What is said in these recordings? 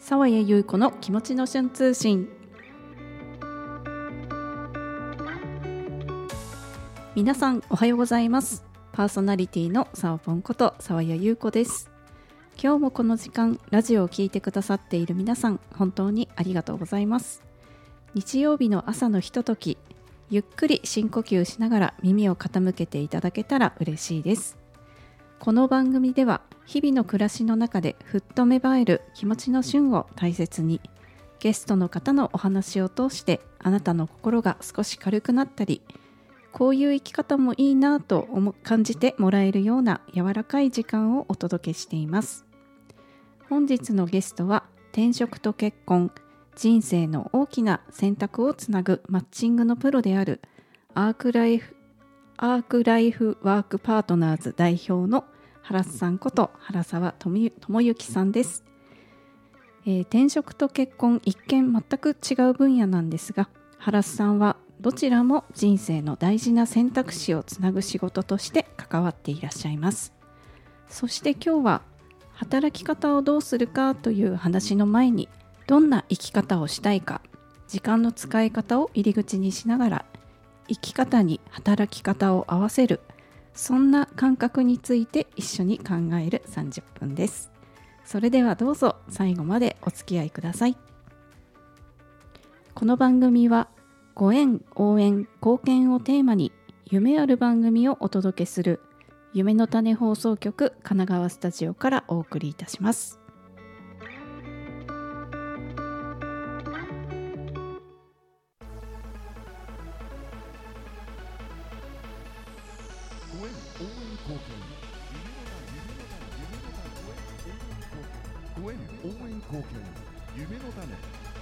沢谷優子の気持ちの瞬通信。皆さんおはようございます。パーソナリティのさわぽんこと沢谷優子です。今日もこの時間ラジオを聞いてくださっている皆さん、本当にありがとうございます。日曜日の朝のひととき、ゆっくり深呼吸しながら耳を傾けていただけたら嬉しいです。この番組では日々の暮らしの中でふっと芽生える気持ちの瞬を大切に、ゲストの方のお話を通してあなたの心が少し軽くなったり、こういう生き方もいいなと感じてもらえるような柔らかい時間をお届けしています。本日のゲストは転職と結婚、人生の大きな選択をつなぐマッチングのプロであるアークライフワークパートナーズ代表の原さんこと原沢智之さんです。転職と結婚、一見全く違う分野なんですが、原さんはどちらも人生の大事な選択肢をつなぐ仕事として関わっていらっしゃいます。そして今日は働き方をどうするかという話の前に、どんな生き方をしたいか、時間の使い方を入り口にしながら生き方に働き方を合わせる、そんな感覚について一緒に考える30分です。それではどうぞ最後までお付き合いください。この番組はご縁、応援、貢献をテーマに夢ある番組をお届けする夢の種放送局神奈川スタジオからお送りいたします。 ご縁応援貢献夢の種。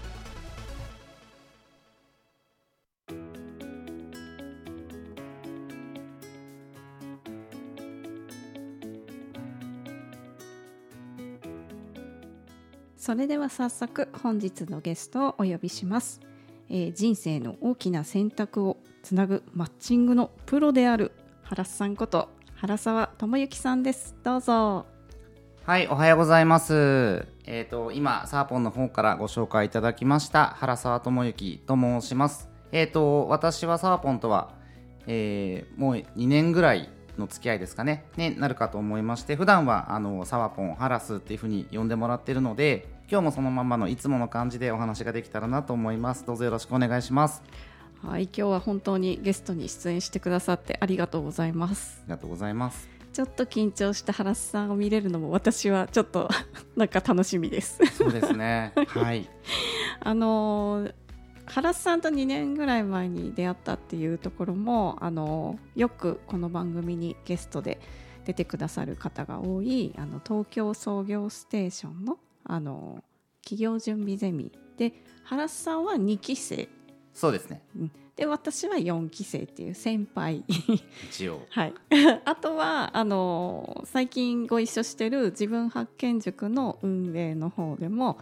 それでは早速本日のゲストをお呼びします。人生の大きな選択をつなぐマッチングのプロである原さんこと原沢智之さんです。どうぞ。 はい、おはようございます。今サーポンの方からご紹介いただきました原沢智之と申します。私はサーポンとは、もう2年ぐらいの付き合いですかね、なるかと思いまして、普段はサワポンハラスっていう風に呼んでもらっているので、今日もそのままのいつもの感じでお話ができたらなと思います。どうぞよろしくお願いします。 はい、今日は本当にゲストに出演してくださってありがとうございます。 ありがとうございます。 ちょっと緊張した原さんを見れるのも私はちょっとなんか楽しみです。 そうですねはい。 原さんと2年ぐらい前に出会ったっていうところもよくこの番組にゲストで出てくださる方が多い東京創業ステーションの企業準備ゼミで、原さんは2期生。 そうですね。 で私は4期生っていう先輩一応はい、あとは最近ご一緒してる自分発見塾の運営の方でも、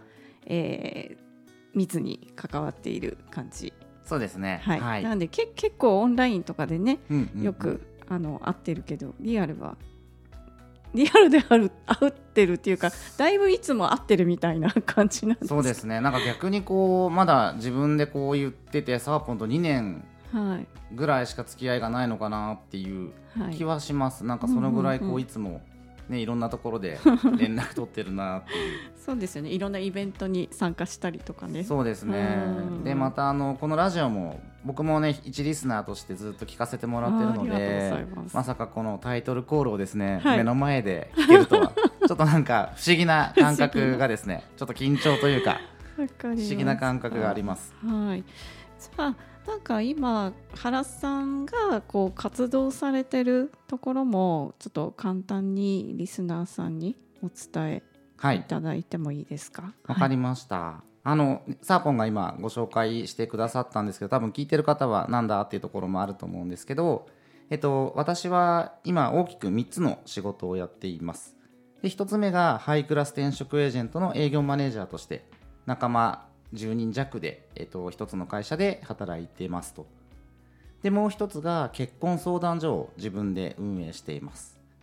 密に関わっている感じ。 そうですね、 はいはい、 なので結構オンラインとかでね、よく会会ってるけど、リアルで会ってるっていうか、だいぶいつも会ってるみたいな感じなんです。 そうですね。なんか逆にこうまだ自分でこう言ってて、サーポンと2年ぐらいしか付き合いがないのかなっていう気はします、なんかそのぐらいこういつもね、いろんなところで連絡取ってるなっていうそうですよね。いろんなイベントに参加したりとかね。 そうですね。でまたこのラジオも僕もね一リスナーとしてずっと聞かせてもらってるので、まさかこのタイトルコールをですね、目の前で聞けるとはちょっとなんか不思議な感覚がですねちょっと緊張というか不思議な感覚があります。 はい。じゃあなんか今原さんがこう活動されてるところもちょっと簡単にリスナーさんにお伝えいただいてもいいですか。 わかりました。サーポンが今ご紹介してくださったんですけど、多分聞いてる方はなんだっていうところもあると思うんですけど、私は今大きく3つの仕事をやっています。で1つ目がハイクラス転職エージェントの営業マネージャーとして仲間10人弱で、1つの会社で働いていますと。でもう1つが結婚相談所を自分で運営しています。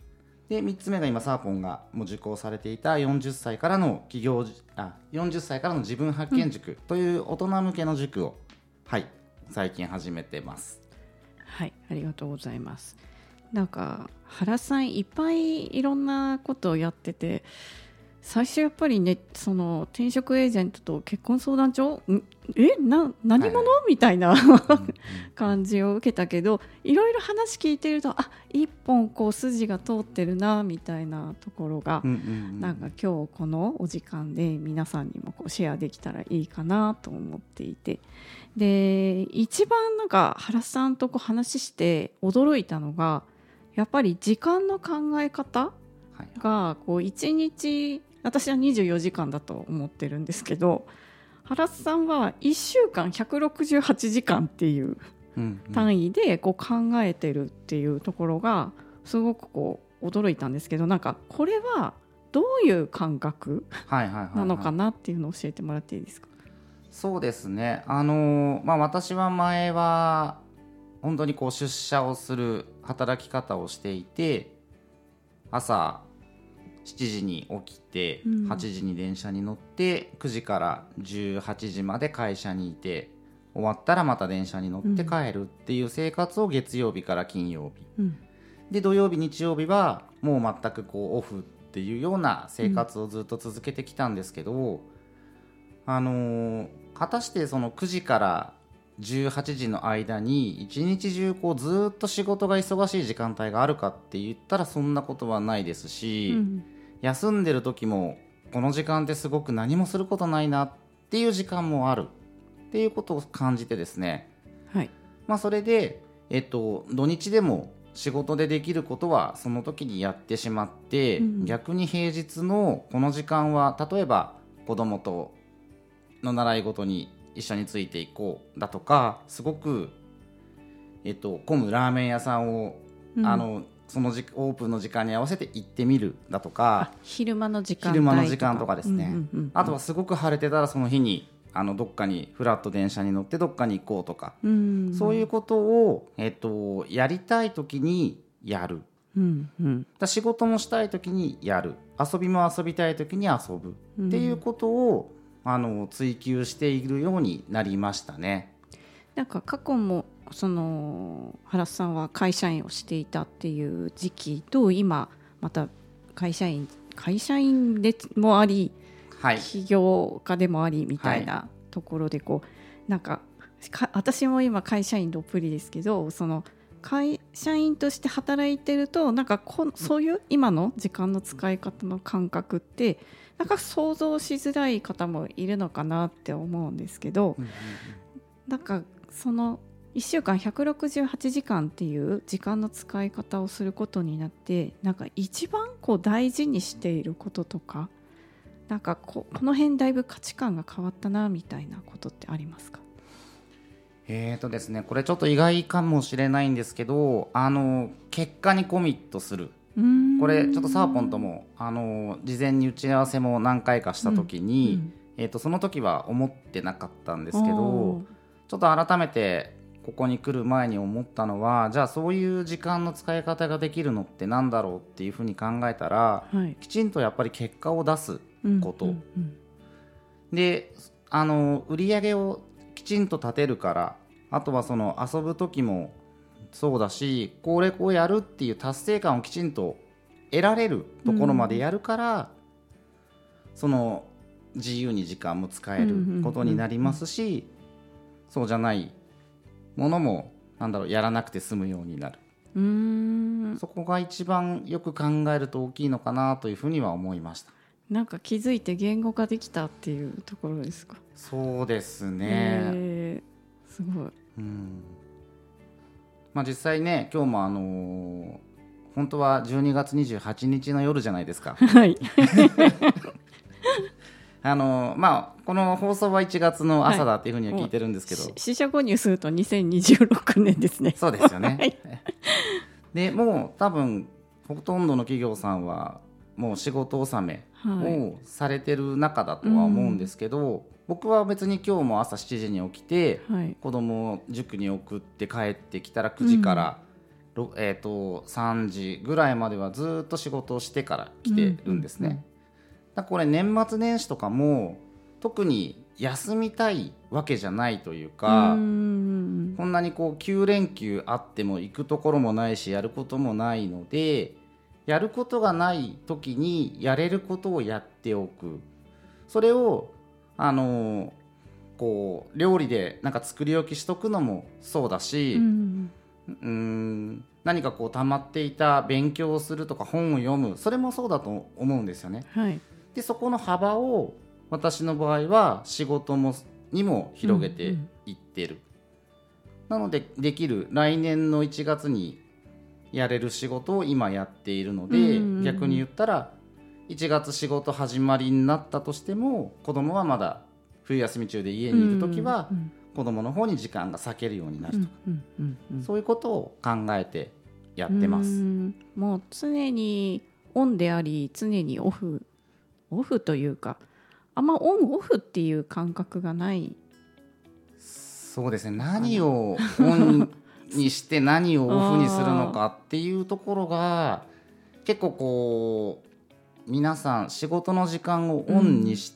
で3つ目が今サーポンがもう受講されていた40歳からの40歳からの自分発見塾という大人向けの塾を、はい、最近始めてます。 はい、ありがとうございます。なんか原さんいっぱいいろんなことをやってて、最初やっぱりね、その転職エージェントと結婚相談所何者、みたいな感じを受けたけど、いろいろ話聞いてると一本こう筋が通ってるなみたいなところが、なんか今日このお時間で皆さんにもこうシェアできたらいいかなと思っていて、で一番なんか原さんとこう話して驚いたのが、やっぱり時間の考え方がこう1日、私は24時間だと思ってるんですけど、原さんは1週間168時間っていう単位でこう考えてるっていうところがすごくこう驚いたんですけど、なんかこれはどういう感覚なのかなっていうのを教えてもらっていいですか？ そうですね、私は前は本当にこう出社をする働き方をしていて、朝7時に起きて8時に電車に乗って9時から18時まで会社にいて、終わったらまた電車に乗って帰るっていう生活を月曜日から金曜日、で土曜日日曜日はもう全くこうオフっていうような生活をずっと続けてきたんですけど、果たしてその9時から18時の間に一日中こうずっと仕事が忙しい時間帯があるかって言ったらそんなことはないですし、休んでる時もこの時間ってすごく何もすることないなっていう時間もあるっていうことを感じてですね、それで、土日でも仕事でできることはその時にやってしまって、逆に平日のこの時間は例えば子供との習い事に一緒についていこうだとか、すごく、混むラーメン屋さんを、そのオープンの時間に合わせて行ってみるだとか、 昼間の時間とかですね、あとはすごく晴れてたらその日にどっかにフラット電車に乗ってどっかに行こうとか、そういうことを、やりたい時にやる、仕事もしたい時にやる、遊びも遊びたい時に遊ぶっていうことを追求しているようになりましたね。 なんか過去もその原さんは会社員をしていたっていう時期と、今また会社員でもあり、起業家でもありみたいなところでこう、なんか私も今会社員どっぷりですけど、その会社員として働いてるとなんかそういう今の時間の使い方の感覚ってなんか想像しづらい方もいるのかなって思うんですけど、なんかその1週間168時間っていう時間の使い方をすることになって、なんか一番こう大事にしていることとか、なんかこの辺だいぶ価値観が変わったなみたいなことってありますか？ ですね、これちょっと意外かもしれないんですけど、結果にコミットする、これちょっとサーポンとも事前に打ち合わせも何回かした時に、その時は思ってなかったんですけど、ちょっと改めてここに来る前に思ったのは、じゃあそういう時間の使い方ができるのってなんだろうっていうふうに考えたら、きちんとやっぱり結果を出すこと、で売り上げをきちんと立てるから、あとはその遊ぶ時もそうだし、これをやるっていう達成感をきちんと得られるところまでやるから、その自由に時間も使えることになりますし、そうじゃないものもやらなくて済むようになる。そこが一番よく考えると大きいのかなというふうには思いました。 なんか気づいて言語化できたっていうところですか？ そうですね、 すごい。 実際ね、今日も本当は12月28日の夜じゃないですか。この放送は1月の朝だっていうふうには聞いてるんですけど、 四捨五入すると2026年ですね。 そうですよね。でもう多分ほとんどの企業さんはもう仕事納めをされてる中だとは思うんですけど、僕は別に今日も朝7時に起きて、子供を塾に送って帰ってきたら9時から 3時ぐらいまではずっと仕事をしてから来てるんですね。だからこれ年末年始とかも特に休みたいわけじゃないというか、こんなにこう9連休あっても行くところもないしやることもないので、やることがない時にやれることをやっておく。それをこう料理でなんか作り置きしとくのもそうだし、何かこう溜まっていた勉強をするとか本を読む、それもそうだと思うんですよね。 はい、 でそこの幅を私の場合は仕事にも広げていってる、なのでできる来年の1月にやれる仕事を今やっているので、逆に言ったら1月仕事始まりになったとしても子供はまだ冬休み中で家にいるときは子供の方に時間が割けるようになるとか、そういうことを考えてやってます。 もう常にオンであり常にオフというか、あんまオンオフっていう感覚がない。 そうですね、何をオンにして何をオフにするのかっていうところが結構こう皆さん仕事の時間をオンにして、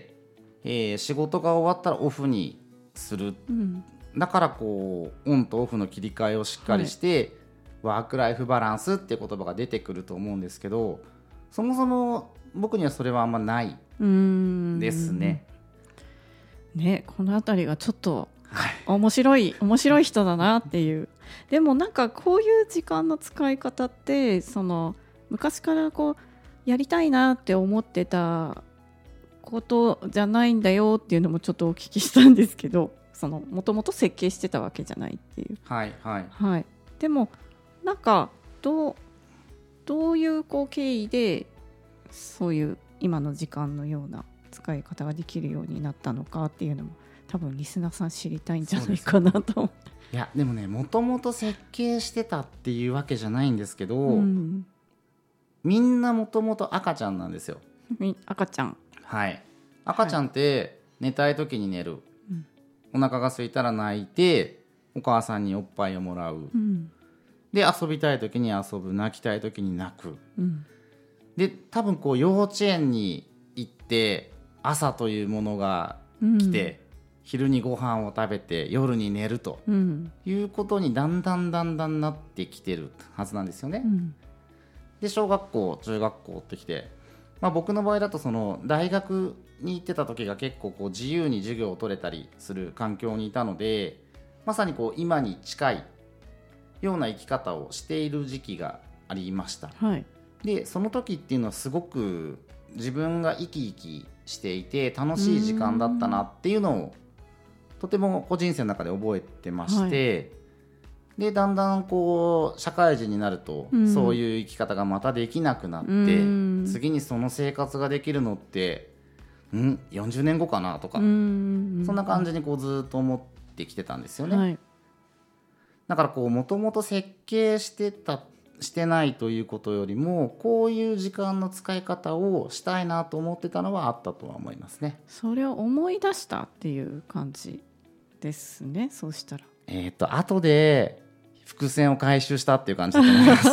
仕事が終わったらオフにする、だからこうオンとオフの切り替えをしっかりして、ワークライフバランスっていう言葉が出てくると思うんですけど、そもそも僕にはそれはあんまないですね。 このあたりがちょっと面白い人だなっていう。でもなんかこういう時間の使い方って昔からこうやりたいなって思ってたことじゃないんだよっていうのもちょっとお聞きしたんですけど、もともと設計してたわけじゃないっていう。でもなんかどういう経緯でそういう今の時間のような使い方ができるようになったのかっていうのも多分リスナーさん知りたいんじゃないかなと思って。 いやでもね、もともと設計してたっていうわけじゃないんですけど、みんなもともと赤ちゃんなんですよ。 赤ちゃん、 赤ちゃんって寝たい時に寝る、お腹が空いたら泣いてお母さんにおっぱいをもらう、で遊びたい時に遊ぶ、泣きたい時に泣く、で多分こう幼稚園に行って朝というものが来て、昼にご飯を食べて夜に寝るということにだんだんなってきてるはずなんですよね。で小学校中学校ってきて、僕の場合だと大学に行ってた時が結構こう自由に授業を取れたりする環境にいたので、まさにこう今に近いような生き方をしている時期がありました。でその時っていうのはすごく自分が生き生きしていて楽しい時間だったなっていうのをとても人生の中で覚えてまして、でだんだんこう社会人になると、そういう生き方がまたできなくなって、次にその生活ができるのって40年後かなとか、そんな感じにこうずっと思ってきてたんですよね。だからもともと設計してないということよりもこういう時間の使い方をしたいなと思ってたのはあったとは思いますね。 それを思い出したっていう感じですね。そうしたら後で伏線を回収したっていう感じだと思います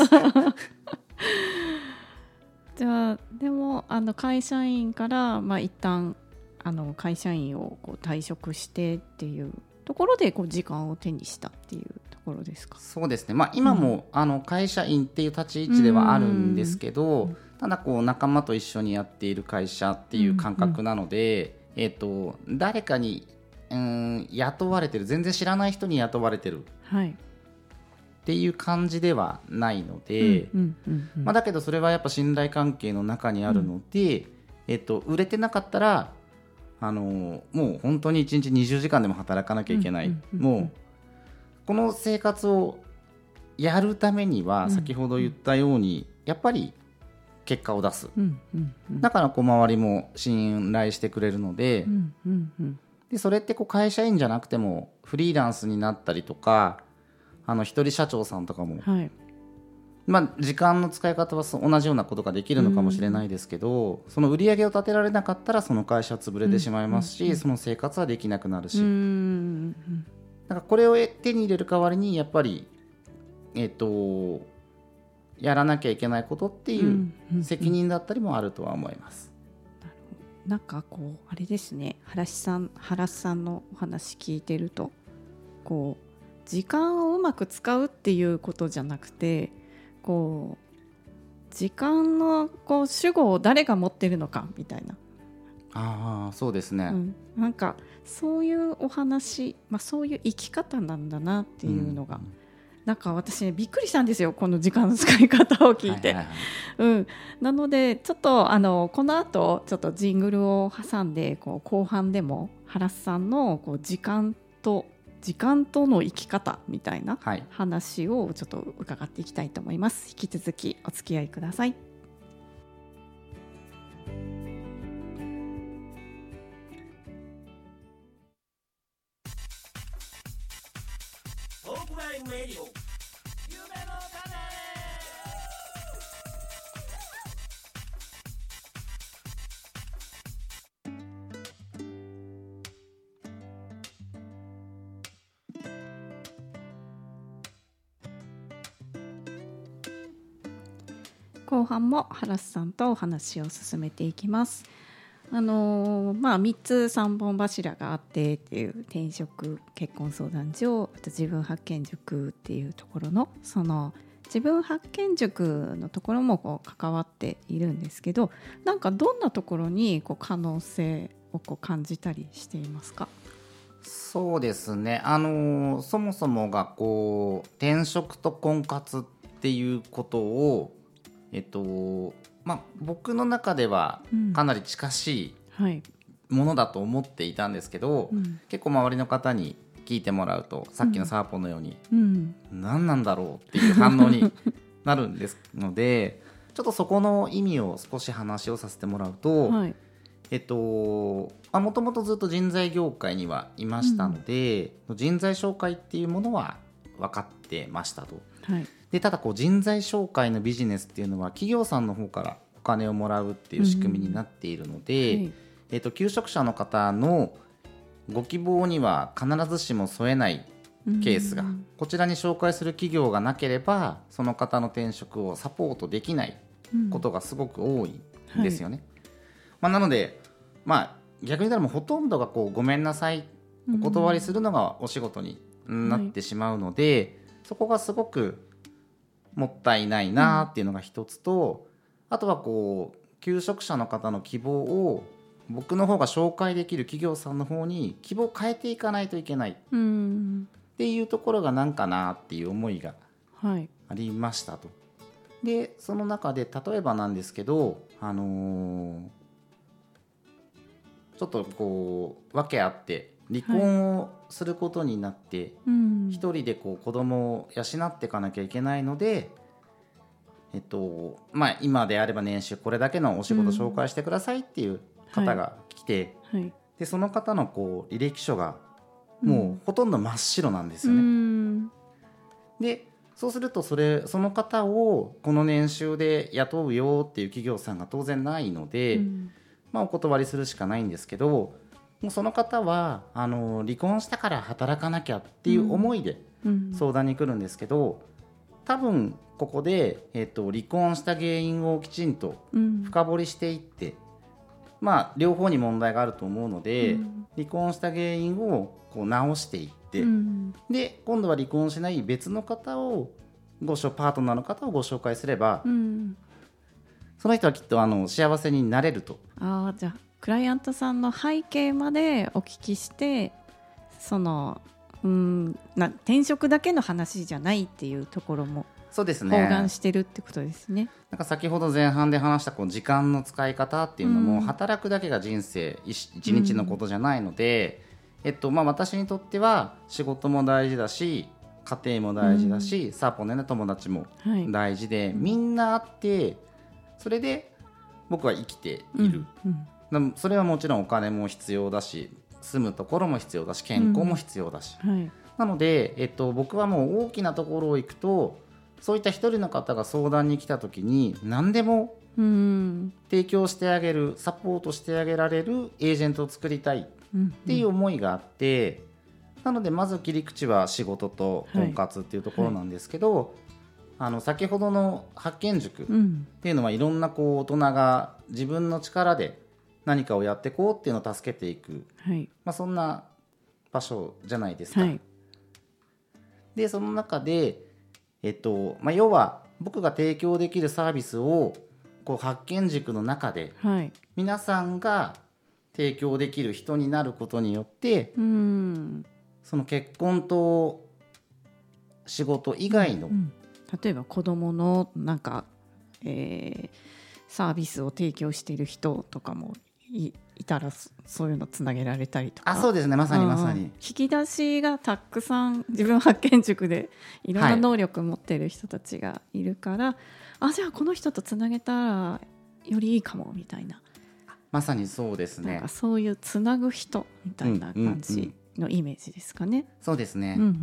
じゃあでも会社員から一旦会社員を退職してっていうところで時間を手にしたっていうところですか。 そうですね、今も、会社員っていう立ち位置ではあるんですけど、ただ仲間と一緒にやっている会社っていう感覚なので、誰かに雇われてる、全然知らない人に雇われてるっていう感じではないので、だけどそれはやっぱ信頼関係の中にあるので、売れてなかったらもう本当に1日20時間でも働かなきゃいけない、もうこの生活をやるためには先ほど言ったようにやっぱり結果を出す、だから周りも信頼してくれるので、でそれって会社員じゃなくてもフリーランスになったりとか一人社長さんとかも、時間の使い方は同じようなことができるのかもしれないですけど、その売り上げを立てられなかったらその会社は潰れてしまいますし、その生活はできなくなるし、だからこれを手に入れる代わりにやっぱりやらなきゃいけないことっていう責任だったりもあるとは思います。 なんかこうあれですね、原さんのお話聞いてると、こう時間をうまく使うっていうことじゃなくて、こう時間のこう主語を誰が持ってるのかみたいな。 ああ、そうですね、 なんかそういうお話、そういう生き方なんだなっていうのが、なんか私、びっくりしたんですよ、この時間の使い方を聞いて、なのでちょっとこの後ちょっとジングルを挟んで、こう後半でも原さんのこう時間との生き方みたいな話をちょっと伺っていきたいと思います。引き続きお付き合いください。後半も原さんとお話を進めていきます。3つ3本柱があってっていう、転職、結婚相談所、あと自分発見塾っていうところの、その自分発見塾のところもこう関わっているんですけど、なんかどんなところにこう可能性をこう感じたりしていますか？ そうですね、そもそもがこう転職と婚活っていうことを僕の中ではかなり近しいものだと思っていたんですけど、結構周りの方に聞いてもらうと、さっきのサーポンのように、何なんだろうっていう反応になるんですので、ちょっとそこの意味を少し話をさせてもらうと、もともとずっと人材業界にはいましたので、人材紹介っていうものは分かってましたと。でただこう人材紹介のビジネスっていうのは企業さんの方からお金をもらうっていう仕組みになっているので、求職者の方のご希望には必ずしも添えないケースが、こちらに紹介する企業がなければその方の転職をサポートできないことがすごく多いんですよね。なので、逆に言ったらもうほとんどがこうごめんなさいお断りするのがお仕事になってしまうので、そこがすごくもったいないなっていうのが一つと、あとはこう求職者の方の希望を僕の方が紹介できる企業さんの方に希望を変えていかないといけないっていうところがなんかなっていう思いがありましたと。でその中で例えばなんですけど、ちょっとこう訳あって離婚をすることになって、一人でこう子供を養っていかなきゃいけないので、今であれば年収これだけのお仕事紹介してくださいっていう方が来て、でその方のこう履歴書がもうほとんど真っ白なんですよね。でそうするとその方をこの年収で雇うよっていう企業さんが当然ないので、お断りするしかないんですけど、もうその方は離婚したから働かなきゃっていう思いで相談に来るんですけど、多分ここで、離婚した原因をきちんと深掘りしていって、両方に問題があると思うので、離婚した原因をこう直していって、で今度は離婚しない別の方をパートナーの方をご紹介すれば、その人はきっと幸せになれると。 じゃあクライアントさんの背景までお聞きして、その転職だけの話じゃないっていうところもそうですね、 包含してるってことですね。 なんか先ほど前半で話したこう時間の使い方っていうのも、働くだけが人生一日のことじゃないので、私にとっては仕事も大事だし家庭も大事だし、サーポンの、友達も大事で、みんなあってそれで僕は生きている、それはもちろんお金も必要だし住むところも必要だし健康も必要だし、なので、僕はもう大きなところを行くとそういった一人の方が相談に来た時に何でも提供してあげる、サポートしてあげられるエージェントを作りたいっていう思いがあって、なのでまず切り口は仕事と婚活っていうところなんですけど、 先ほどの発見塾っうんていうのはいろんなこう大人が自分の力で何かをやっていこうっていうのを助けていく、 はいそんな場所じゃないですか。 はいでその中で、要は僕が提供できるサービスをこう発見塾の中ではい皆さんが提供できる人になることによってうんその結婚と仕事以外の、 うん例えば子どものなんか、サービスを提供している人とかもいたらそういうのつなげられたりとか。 そうですね、まさにまさうんに。 引き出しがたくさん自分発見塾でいろんな能力持ってる人たちがいるから、じゃあこの人とつなげたらよりいいかもみたいな、 まさにそうですねなんか。そういうつなぐ人みたいな感じのイメージですかね。 そうですね、 うんうんうん、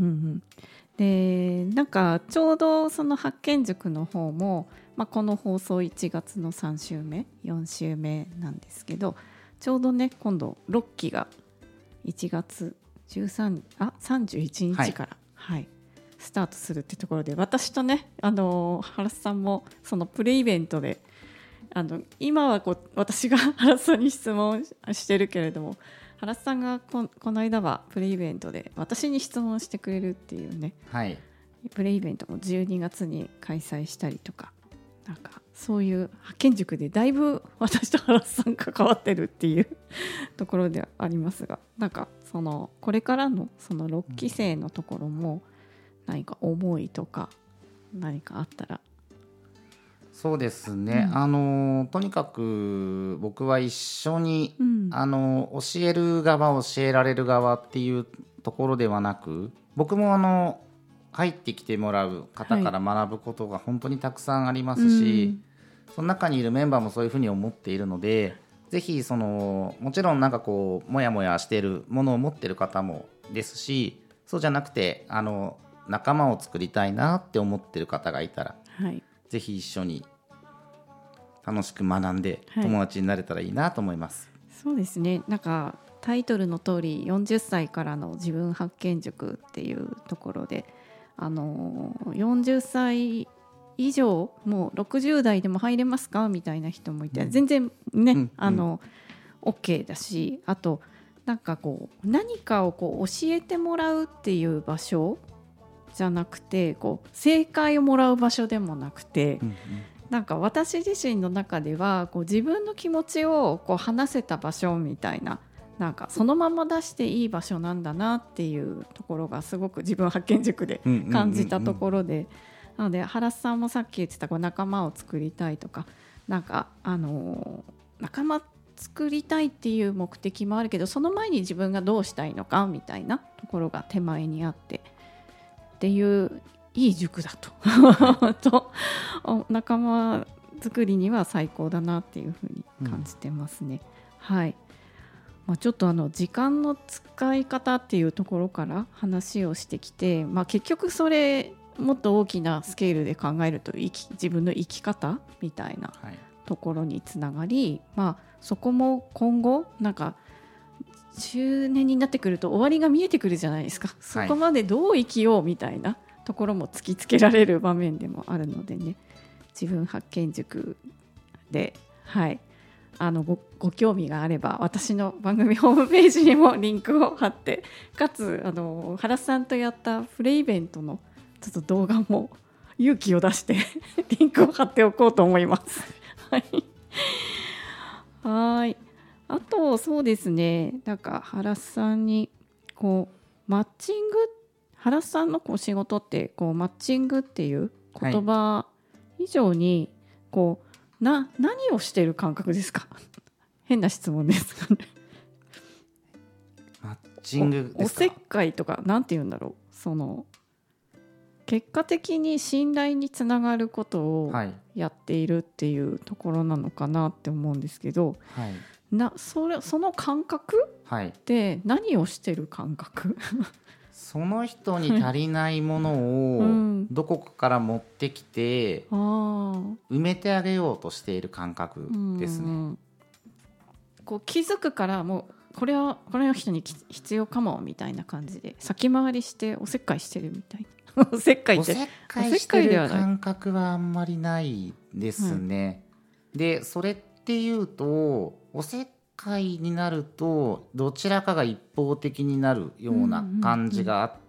でなんかちょうどその発見塾の方も、この放送1月の3週目4週目なんですけど、ちょうどね今度6期が1月31日から、はいスタートするってところで、私とね原さんもそのプレイベントで今は私が原さんに質問してるけれども、原さんがこの間はプレイベントで私に質問してくれるっていうね、 はいプレイベントも12月に開催したりとか、なんかそういう発見塾でだいぶ私と原さん関わってるっていうところではありますが、なんかそのこれからのその6期生のところも何か思いとか何かあったら。 そうですね、とにかく僕は一緒に、教える側教えられる側っていうところではなく、僕も入ってきてもらう方から学ぶことが本当にたくさんありますし、その中にいるメンバーもそういうふうに思っているので、ぜひもちろんなんかこうモヤモヤしているものを持っている方もですし、そうじゃなくて仲間を作りたいなって思っている方がいたら、ぜひ一緒に楽しく学んで友達になれたらいいなと思います。 そうですね、なんかタイトルの通り40歳からの自分発見塾っていうところで、40歳以上もう60代でも入れますかみたいな人もいて、全然ね、OK だし、あとなんかこう何かをこう教えてもらうっていう場所じゃなくて、こう正解をもらう場所でもなくて、なんか私自身の中ではこう自分の気持ちをこう話せた場所みたいな、なんかそのまま出していい場所なんだなっていうところがすごく自分発見塾で感じたところで、なので原さんもさっき言ってたこう仲間を作りたいとか、なんか仲間作りたいっていう目的もあるけど、その前に自分がどうしたいのかみたいなところが手前にあってっていういい塾だとと仲間作りには最高だなっていうふうに感じてますね。はい、ちょっと時間の使い方っていうところから話をしてきて、結局それもっと大きなスケールで考えると自分の生き方みたいなところにつながり、そこも今後なんか中年になってくると終わりが見えてくるじゃないですか。そこまでどう生きようみたいなところも突きつけられる場面でもあるのでね、自分発見塾で、ご興味があれば私の番組ホームページにもリンクを貼って、かつ原さんとやったプレイベントのちょっと動画も勇気を出してリンクを貼っておこうと思いますはい。あとそうですね、なんか原さんにこうマッチング、原さんのこう仕事ってこうマッチングっていう言葉以上にこう、何をしている感覚ですか変な質問ですかねマッチングですか。 おせっかいとかなんて言うんだろう、その結果的に信頼につながることをやっているっていうところなのかなって思うんですけど、その感覚って何をしてる感覚その人に足りないものをどこかから持ってきて埋めてあげようとしている感覚ですね。 こう気づくからもうこれの人に必要かもみたいな感じで先回りしておせっかいしてるみたいなおせっかいっておせっかいしてる感覚はあんまりないですね、でそれっていうとおせっかいになるとどちらかが一方的になるような感じがあって、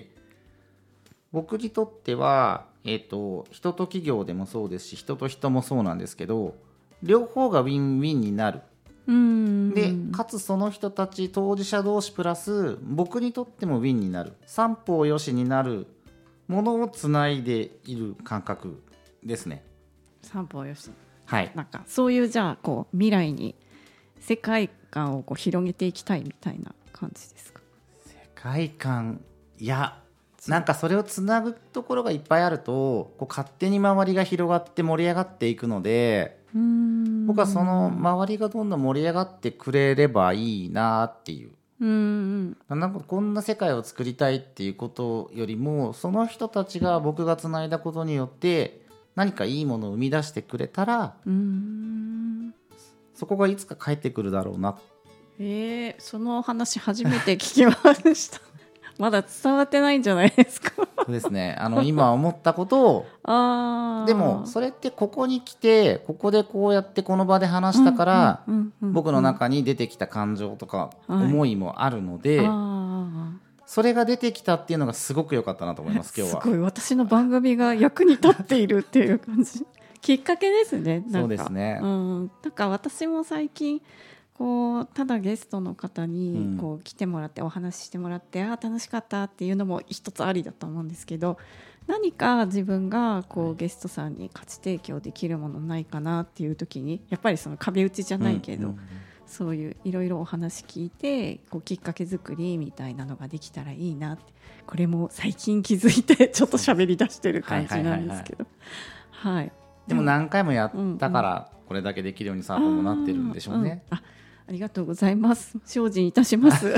僕にとっては、人と企業でもそうですし人と人もそうなんですけど、両方がウィンウィンになる。でかつその人たち当事者同士プラス僕にとってもウィンになる、三方よしになるものをつないでいる感覚ですね。 三方よし、 はい、 なんかそういうじゃあこう未来に世界観をこう広げていきたいみたいな感じですか？ 世界観、いやなんかそれをつなぐところがいっぱいあるとこう勝手に周りが広がって盛り上がっていくので、僕はその周りがどんどん盛り上がってくれればいいなっていう、なんかこんな世界を作りたいっていうことよりもその人たちが僕がつないだことによって何かいいものを生み出してくれたら、そこがいつか帰ってくるだろうな。 その話初めて聞きましたまだ伝わってないんじゃないですかそうですね、今思ったことをでもそれってここに来てここでこうやってこの場で話したから、僕の中に出てきた感情とか思いもあるので、それが出てきたっていうのがすごく良かったなと思います。今日はすごい私の番組が役に立っているっていう感じきっかけですね。なんかそうですね、 なんか私も最近こうただゲストの方にこう来てもらってお話ししてもらって楽しかったっていうのも一つありだと思うんですけど、何か自分がこうゲストさんに価値提供できるものないかなっていう時にやっぱりその壁打ちじゃないけど、そういういろいろお話聞いてこうきっかけ作りみたいなのができたらいいなって、これも最近気づいてちょっと喋り出してる感じなんですけど、 でも何回もやったからこれだけできるようにサーポンもなってるんでしょうね。 ありがとうございます。精進いたします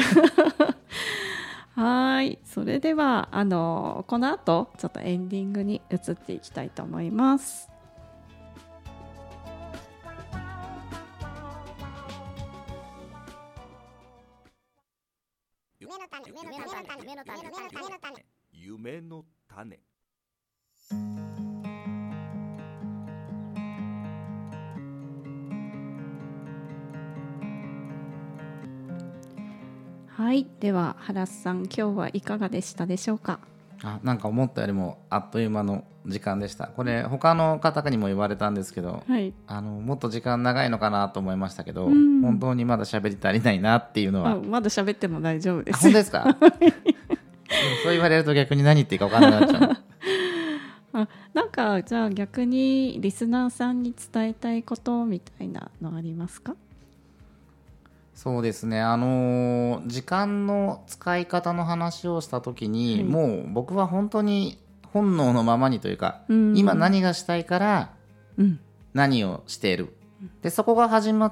はい、それではこの後ちょっとエンディングに移っていきたいと思います。 夢の種。 はい、では原さん、今日はいかがでしたでしょうか？ なんか思ったよりもあっという間の時間でした。これ他の方にも言われたんですけど、もっと時間長いのかなと思いましたけど、本当にまだ喋り足りないなっていうのは。 まだ喋っても大丈夫です。 本当ですかそう言われると逆に何言っていいか分からなくなっちゃうなんかじゃあ逆にリスナーさんに伝えたいことみたいなのありますか？ そうですね、時間の使い方の話をした時に、もう僕は本当に本能のままにというか、今何がしたいから何をしている、でそこが始まって、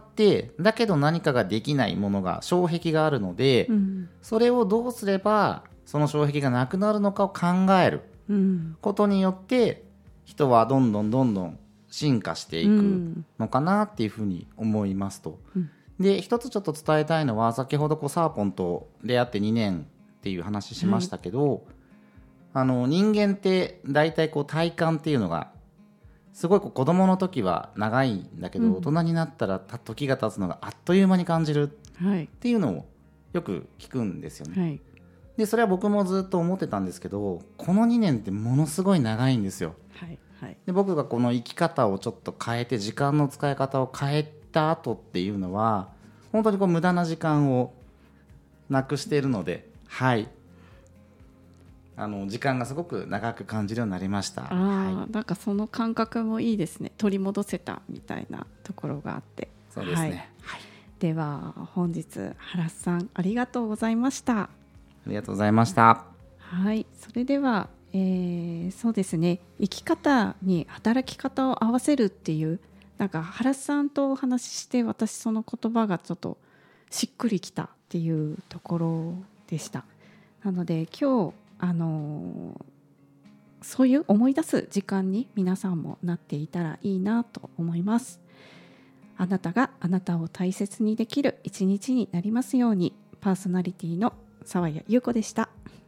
だけど何かができないものが障壁があるので、それをどうすればその障壁がなくなるのかを考えることによって、人はどんどん進化していくのかなっていうふうに思いますと。で一つちょっと伝えたいのは、先ほどサーポンと出会って2年っていう話しましたけど、人間って大体体感っていうのがすごい子供の時は長いんだけど、大人になったら時が経つのがあっという間に感じるっていうのをよく聞くんですよね。でそれは僕もずっと思ってたんですけど、この2年ってものすごい長いんですよ。で僕がこの生き方をちょっと変えて、時間の使い方を変えた後っていうのは本当に無駄な時間をなくしているので、時間がすごく長く感じるようになりました。 なんかその感覚もいいですね。取り戻せたみたいなところがあって。 そうですね、 では本日原さんありがとうございました。 ありがとうございました。 それでは、そうですね、生き方に働き方を合わせるっていう、なんか原さんとお話しして、私その言葉がちょっとしっくりきたっていうところでした。なので今日そういう思い出す時間に皆さんもなっていたらいいなと思います。あなたがあなたを大切にできる一日になりますように。パーソナリティの沢谷優子でした。